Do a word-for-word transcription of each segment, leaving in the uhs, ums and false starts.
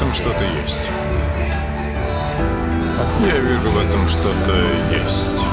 этом что-то есть. Я вижу в этом что-то есть.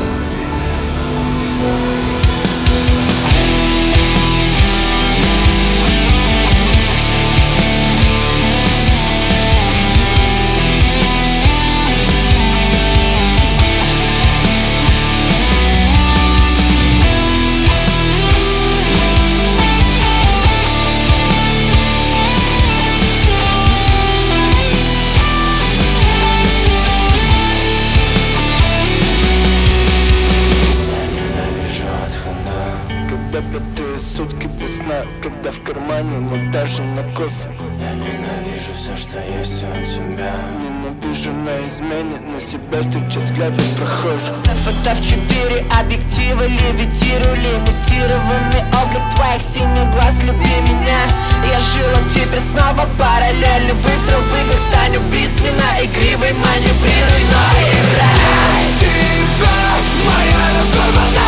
Когда бытую сутки без сна, когда в кармане нет даже на кофе. Я ненавижу все, что есть у тебя. Ненавижу на измене, на себя встречать взгляды прохожих. Фото в четыре объектива левитирую, лимитированный облик твоих синих глаз, люби меня. Я жил, а теперь снова параллельный выстрел в играх, стань убийственно игривой, маневрируй, но играй. Тебя, моя разорванная